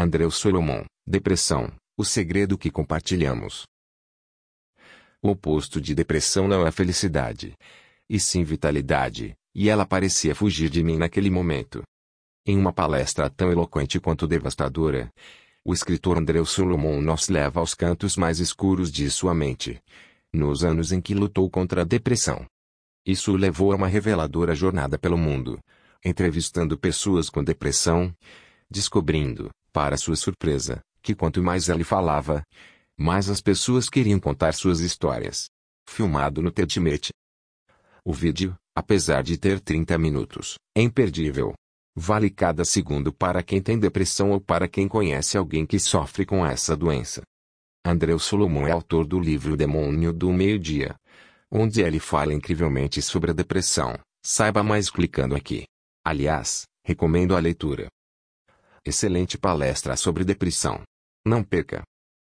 Andreu Solomon, Depressão, o segredo que compartilhamos. O oposto de depressão não é felicidade, e sim vitalidade, e ela parecia fugir de mim naquele momento. Em uma palestra tão eloquente quanto devastadora, o escritor Andreu Solomon nos leva aos cantos mais escuros de sua mente, nos anos em que lutou contra a depressão. Isso o levou a uma reveladora jornada pelo mundo, entrevistando pessoas com depressão, descobrindo, para sua surpresa, que quanto mais ele falava, mais as pessoas queriam contar suas histórias. Filmado no TEDmet. O vídeo, apesar de ter 30 minutos, é imperdível. Vale cada segundo para quem tem depressão ou para quem conhece alguém que sofre com essa doença. Andreu Solomon é autor do livro O Demônio do Meio-Dia, onde ele fala incrivelmente sobre a depressão. Saiba mais clicando aqui. Aliás, recomendo a leitura. Excelente palestra sobre depressão. Não perca!